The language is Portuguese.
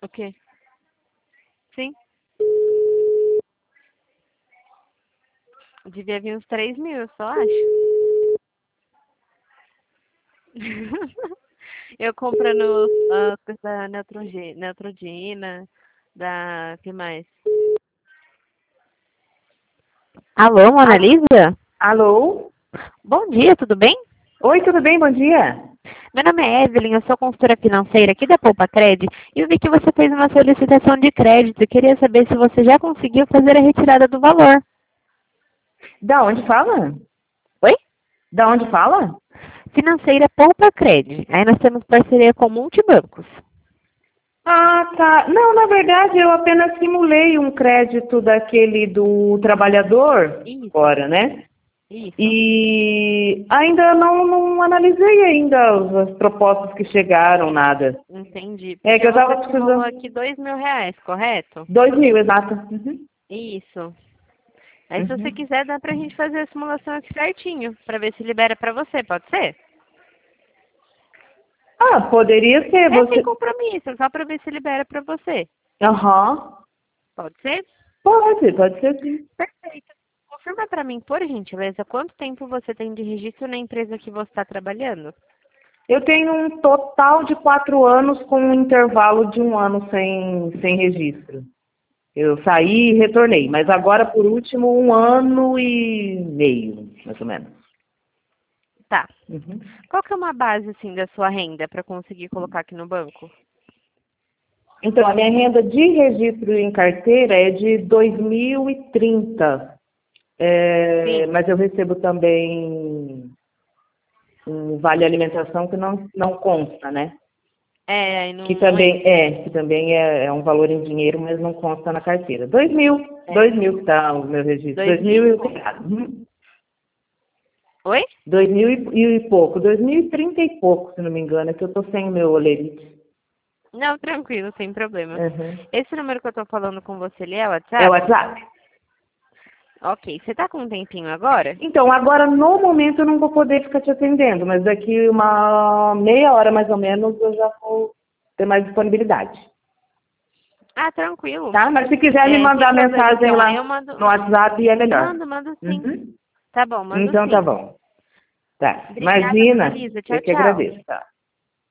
O quê? Sim. Devia vir uns 3.000, eu só acho. Eu comprando as coisas da Neutrogena, da... que mais? Alô, Mona Lisa? Alô? Bom dia, tudo bem? Oi, tudo bem? Bom dia. Meu nome é Evelyn, eu sou consultora financeira aqui da Poupa Cred e eu vi que você fez uma solicitação de crédito e queria saber se você já conseguiu fazer a retirada do valor. Da onde fala? Oi? Da onde fala? Financeira Poupa Cred. Aí nós temos parceria com multibancos. Ah, tá. Não, na verdade, eu apenas simulei um crédito daquele do trabalhador, Isso, agora, né? isso. E ainda não analisei ainda as propostas que chegaram, nada. Entendi. É que Porque eu tava você simulou precisando. aqui R$ 2.000, correto? 2.000, exato. Uhum. Isso. Aí se você Uhum. quiser, dá pra gente fazer a simulação aqui certinho, pra ver se libera pra você, pode ser? Ah, poderia ser É sem você. compromisso, só pra ver se libera pra você. Aham. Pode ser? Pode ser sim. Perfeito. Confirma pra mim, por gentileza, quanto tempo você tem de registro na empresa que você está trabalhando? Eu tenho um total de 4 anos com um intervalo de 1 ano sem registro. Eu saí e retornei, mas agora, por último, 1 ano e meio, mais ou menos. Tá. Uhum. Qual que é uma base, assim, da sua renda pra conseguir colocar aqui no banco? Então, a minha renda de registro em carteira é de 2030. Sim. Mas eu recebo também um vale alimentação que não consta, né? É, aí Que não também entra. é, que também é um valor em dinheiro, mas não consta na carteira. 2.000, É. 2.000 que está o meu registro. 2.000 e 2.000? obrigado. Oi? 2.000 e pouco, 2030 e pouco, se não me engano, é que eu tô sem o meu olerite. Não, tranquilo, sem problema. Uhum. Esse número que eu tô falando com você ali é o É o WhatsApp? WhatsApp? Ok. Você tá com um tempinho agora? Então, agora no momento eu não vou poder ficar te atendendo, mas daqui uma meia hora mais ou menos eu já vou ter mais disponibilidade. Ah, tranquilo. Tá? Mas se quiser me É, sem mandar problema. mensagem Então, aí eu lá mando. no WhatsApp é melhor. Mando sim. Uhum. Tá bom, mando Então tá sim. bom. Tá. Obrigada, Mona Imagina, Lisa. eu Tchau, que tchau. agradeço. Tá.